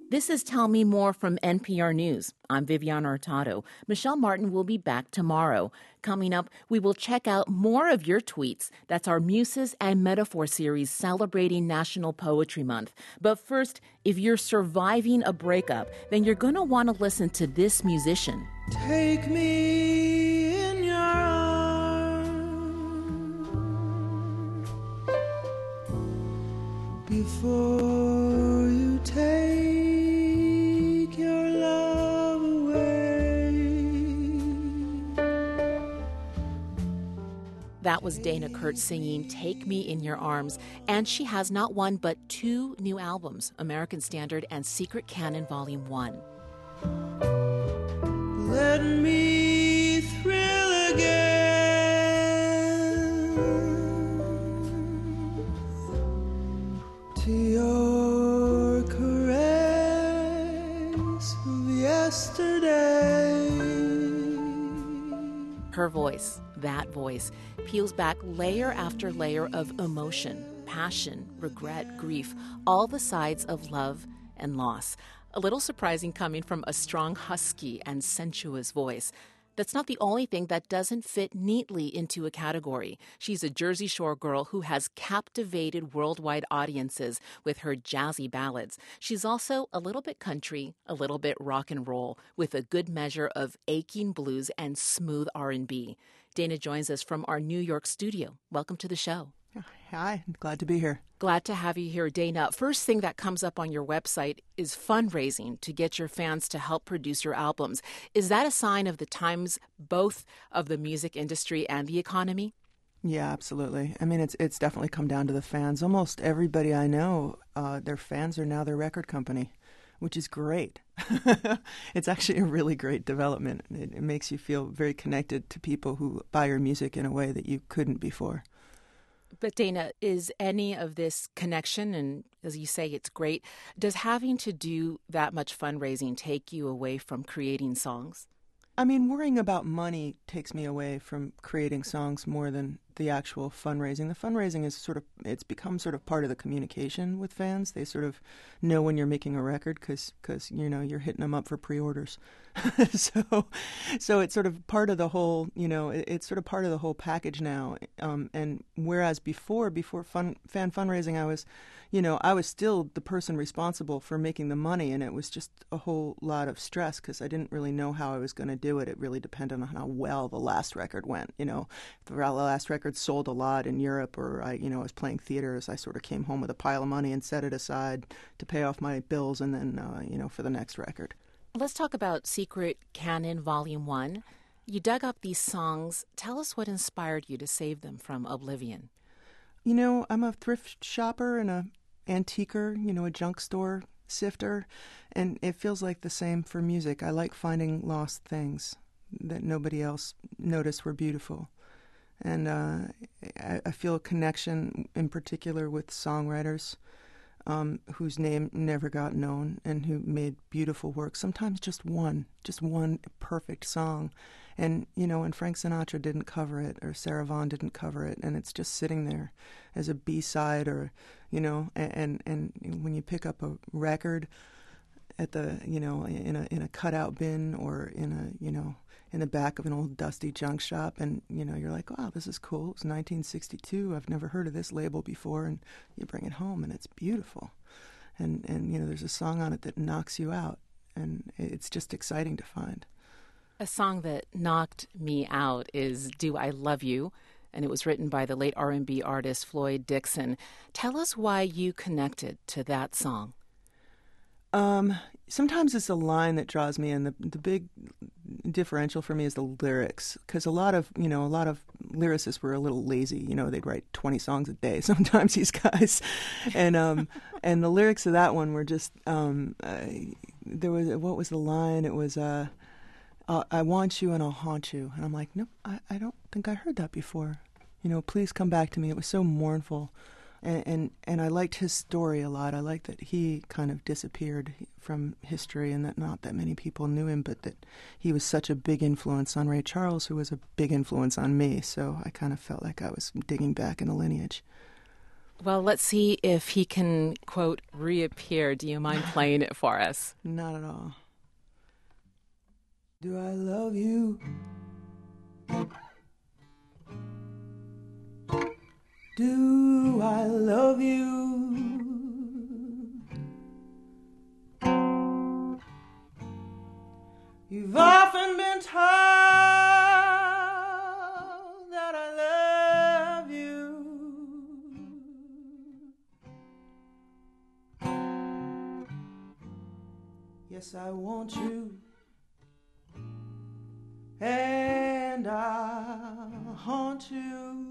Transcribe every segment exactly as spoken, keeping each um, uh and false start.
This is Tell Me More from N P R News. I'm Viviana Hurtado. Michelle Martin will be back tomorrow. Coming up, we will check out more of your tweets. That's our Muses and Metaphor series celebrating National Poetry Month. But first, if you're surviving a breakup, then you're going to want to listen to this musician. Take me in your arms before you take That was Dana Kurtz singing Take Me in Your Arms. And she has not one but two new albums, American Standard and Secret Canon Volume one. Let me thrill again to your caress of yesterday. Her voice, that voice, peels back layer after layer of emotion, passion, regret, grief, all the sides of love and loss. A little surprising coming from a strong, husky and sensuous voice. That's not the only thing that doesn't fit neatly into a category. She's a Jersey Shore girl who has captivated worldwide audiences with her jazzy ballads. She's also a little bit country, a little bit rock and roll, with a good measure of aching blues and smooth R and B. Dana joins us from our New York studio. Welcome to the show. Hi, glad to be here. Glad to have you here, Dana. First thing that comes up on your website is fundraising to get your fans to help produce your albums. Is that a sign of the times, both of the music industry and the economy? Yeah, absolutely. I mean, it's it's definitely come down to the fans. Almost everybody I know, uh, their fans are now their record company, which is great. It's actually a really great development. It, it makes you feel very connected to people who buy your music in a way that you couldn't before. But Dana, is any of this connection, and as you say, it's great, does having to do that much fundraising take you away from creating songs? I mean, worrying about money takes me away from creating songs more than the actual fundraising. The fundraising is sort of, it's become sort of part of the communication with fans. They sort of know when you're making a record because, because you know, you're hitting them up for pre-orders. so so it's sort of part of the whole, you know, it, it's sort of part of the whole package now. Um, and whereas before, before fun, fan fundraising, I was, you know, I was still the person responsible for making the money, and it was just a whole lot of stress because I didn't really know how I was going to do it. It really depended on how well the last record went. You know, if the last record sold a lot in Europe, or I, you know, I was playing theaters, I sort of came home with a pile of money and set it aside to pay off my bills, and then, uh, you know, for the next record. Let's talk about Secret Canon Volume one. You dug up these songs. Tell us what inspired you to save them from oblivion. You know, I'm a thrift shopper and a antiquer, you know, a junk store sifter, and it feels like the same for music. I like finding lost things that nobody else noticed were beautiful. And uh, I, I feel a connection in particular with songwriters um, whose name never got known and who made beautiful work, sometimes just one, just one perfect song. And, you know, and Frank Sinatra didn't cover it, or Sarah Vaughan didn't cover it, and it's just sitting there as a B-side, or, you know, and, and, and when you pick up a record at the, you know, in a in a cutout bin, or in a, you know, in the back of an old dusty junk shop, and, you know, you're like, wow, this is cool. It's nineteen sixty-two. I've never heard of this label before, and you bring it home, and it's beautiful. And, and you know, there's a song on it that knocks you out, and it's just exciting to find. A song that knocked me out is Do I Love You? And it was written by the late R and B artist Floyd Dixon. Tell us why you connected to that song. Um, sometimes it's a line that draws me in. The the big differential for me is the lyrics, because a lot of, you know, a lot of lyricists were a little lazy. You know, they'd write twenty songs a day sometimes, these guys. And um, and the lyrics of that one were just, um, uh, there was, what was the line? It was, uh, uh, I want you and I'll haunt you. And I'm like, nope, I, I don't think I heard that before. You know, please come back to me. It was so mournful. And, and and I liked his story a lot. I liked that he kind of disappeared from history, and that not that many people knew him, but that he was such a big influence on Ray Charles, who was a big influence on me. So I kind of felt like I was digging back in the lineage. Well, let's see if he can, quote, reappear. Do you mind playing it for us? Not at all. Do I love you? Do I love you? You've often been told that I love you. Yes, I want you. And I'll haunt you.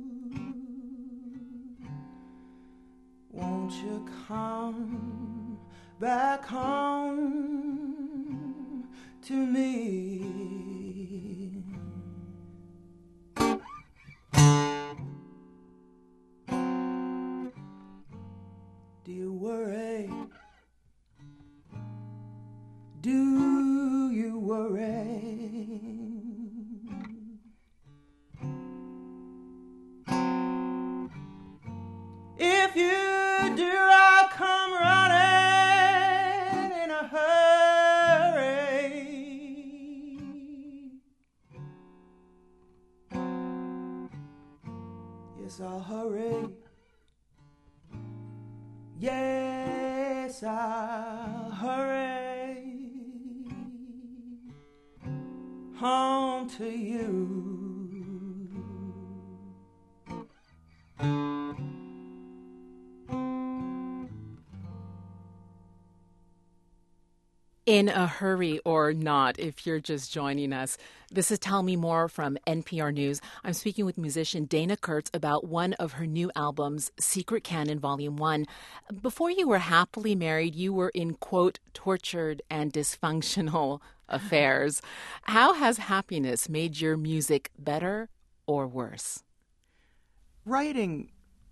Won't you come back home to me? Do you worry? Do you worry? If you do, I'll come running in a hurry. Yes, I'll hurry. Yes, I'll hurry home to you. In a hurry or not, if you're just joining us. This is Tell Me More from N P R News. I'm speaking with musician Dana Kurtz about one of her new albums, Secret Canon Volume one. Before you were happily married, you were in, quote, tortured and dysfunctional affairs. How has happiness made your music better or worse? Writing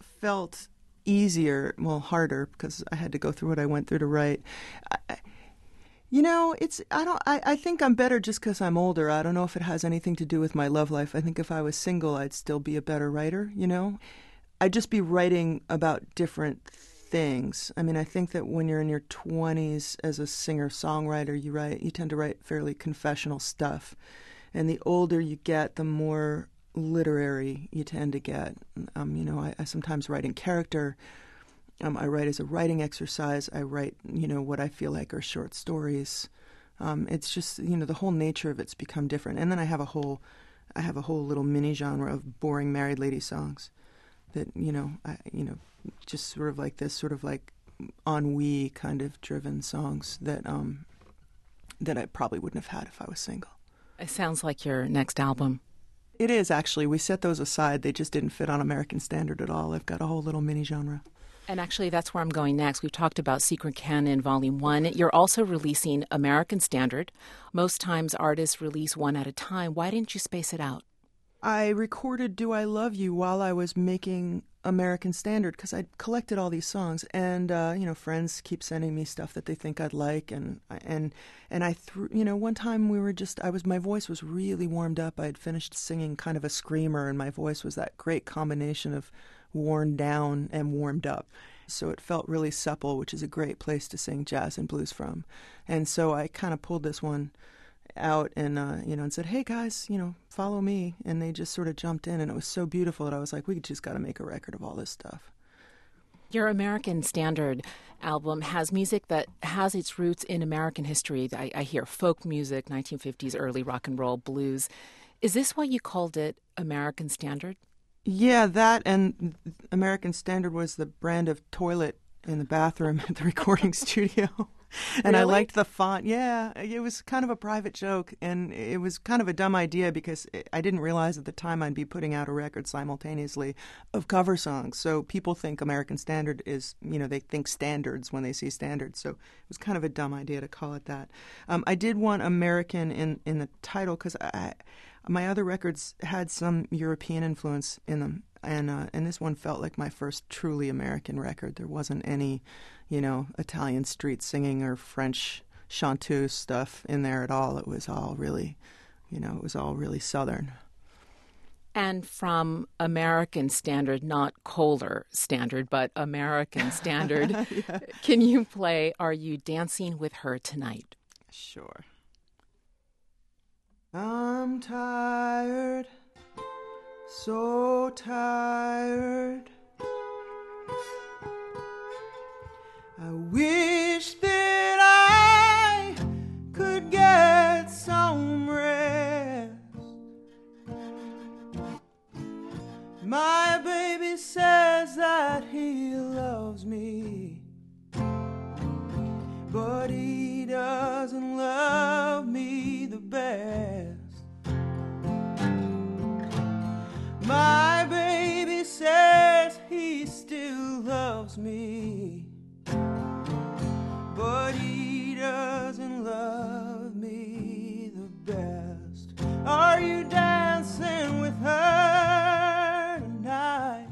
felt easier, well, harder, because I had to go through what I went through to write. I, You know, it's I don't I, I think I'm better just because I'm older. I don't know if it has anything to do with my love life. I think if I was single, I'd still be a better writer, you know? I'd just be writing about different things. I mean, I think that when you're in your twenties as a singer-songwriter, you write you tend to write fairly confessional stuff. And the older you get, the more literary you tend to get. Um, you know, I, I sometimes write in character. Um, I write as a writing exercise. I write, you know, what I feel like are short stories. Um, it's just, you know, the whole nature of it's become different. And then I have a whole, I have a whole little mini genre of boring married lady songs that, you know, I, you know, just sort of like this, sort of like ennui kind of driven songs that, um, that I probably wouldn't have had if I was single. It sounds like your next album. It is actually. We set those aside. They just didn't fit on American Standard at all. I've got a whole little mini genre. And actually, that's where I'm going next. We've talked about Secret Canon Volume one. You're also releasing American Standard. Most times artists release one at a time. Why didn't you space it out? I recorded Do I Love You while I was making American Standard because I'd collected all these songs. And, uh, you know, friends keep sending me stuff that they think I'd like. And, and, and I threw, you know, one time we were just, I was, my voice was really warmed up. I had finished singing kind of a screamer, and my voice was that great combination of worn down and warmed up. So it felt really supple, which is a great place to sing jazz and blues from. And so I kind of pulled this one out and, uh, you know, and said, hey, guys, you know, follow me. And they just sort of jumped in, and it was so beautiful that I was like, we just got to make a record of all this stuff. Your American Standard album has music that has its roots in American history. I, I hear folk music, nineteen fifties, early rock and roll, blues. Is this why you called it American Standard? Yeah, that and American Standard was the brand of toilet in the bathroom at the recording studio. And Really? I liked the font. Yeah, it was kind of a private joke, and it was kind of a dumb idea because I didn't realize at the time I'd be putting out a record simultaneously of cover songs. So people think American Standard is, you know, they think standards when they see standards. So it was kind of a dumb idea to call it that. Um, I did want American in, in the title because I... my other records had some European influence in them, and uh, and this one felt like my first truly American record. There wasn't any, you know, Italian street singing or French chanteuse stuff in there at all. It was all really, you know, it was all really Southern. And from American Standard, not Kohler Standard, but American Standard, yeah. Can you play Are You Dancing With Her Tonight? Sure. I'm tired, so tired. I wish that I could get some rest. My baby says that he loves me, but he doesn't love me the best. My baby says he still loves me, but he doesn't love me the best. Are you dancing with her tonight?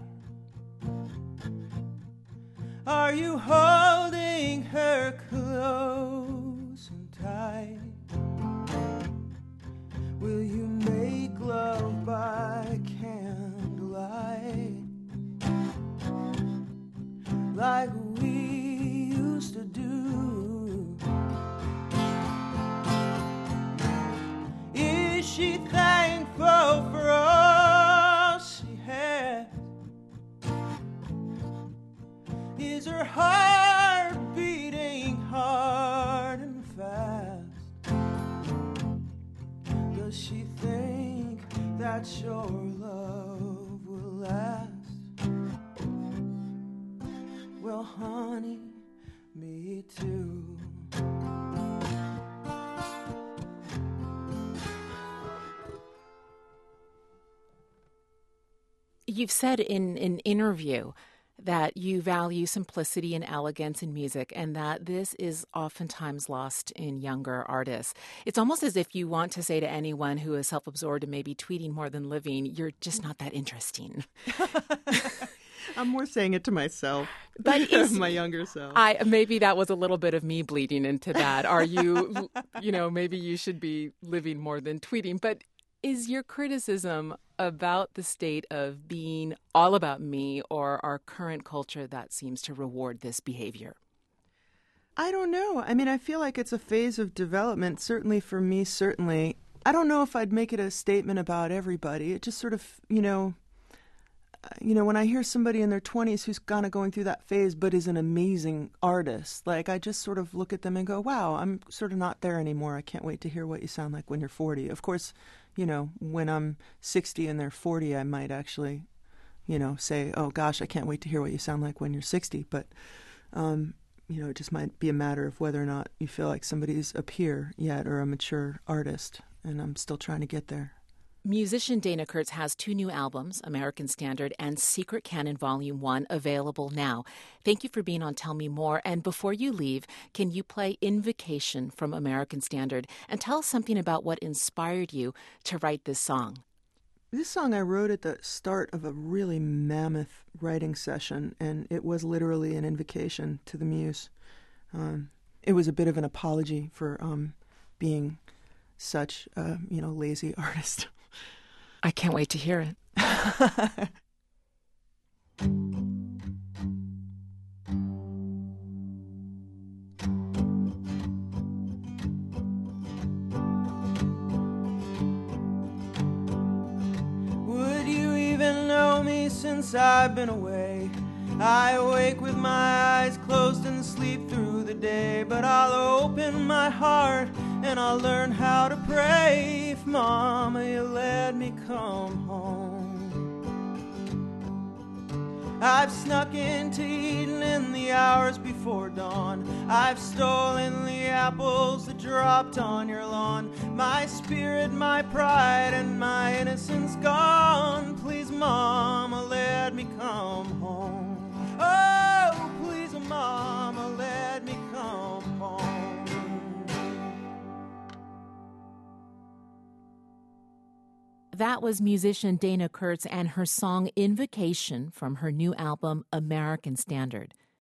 Are you holding her close and tight? Will you make love by candlelight like we used to do? Is she thankful for all she has? Is her heart beating hard and fast? Does she think that your love will last? Well, honey, me too. You've said in an interview that you value simplicity and elegance in music, and that this is oftentimes lost in younger artists. It's almost as if you want to say to anyone who is self-absorbed and maybe tweeting more than living, you're just not that interesting. I'm more saying it to myself, but is, my younger self. I maybe that was a little bit of me bleeding into that. Are you, you know, maybe you should be living more than tweeting. But is your criticism about the state of being all about me or our current culture that seems to reward this behavior? I don't know. I mean, I feel like it's a phase of development, certainly for me, certainly. I don't know if I'd make it a statement about everybody. It just sort of, you know, you know, when I hear somebody in their twenties who's kind of going through that phase but is an amazing artist, like I just sort of look at them and go, wow, I'm sort of not there anymore. I can't wait to hear what you sound like when you're forty. Of course, you know, when I'm sixty and they're forty, I might actually, you know, say, oh gosh, I can't wait to hear what you sound like when you're sixty. But, um, you know, it just might be a matter of whether or not you feel like somebody's a peer yet or a mature artist. And I'm still trying to get there. Musician Dana Kurtz has two new albums, American Standard and Secret Canon Volume one, available now. Thank you for being on Tell Me More. And before you leave, can you play Invocation from American Standard and tell us something about what inspired you to write this song? This song I wrote at the start of a really mammoth writing session, and it was literally an invocation to the muse. Um, it was a bit of an apology for um, being such a, you know, lazy artist. I can't wait to hear it. Would you even know me since I've been away? I awake with my eyes closed and sleep through the day, but I'll open my heart and I'll learn how to pray. If Mama, you let me come home. I've snuck into Eden in the hours before dawn. I've stolen the apples that dropped on your lawn. My spirit, my pride, and my innocence gone. Please, Mama, let me come home. Oh, please, Mama, let me come home. That was musician Dana Kurtz and her song Invocation from her new album, American Standard.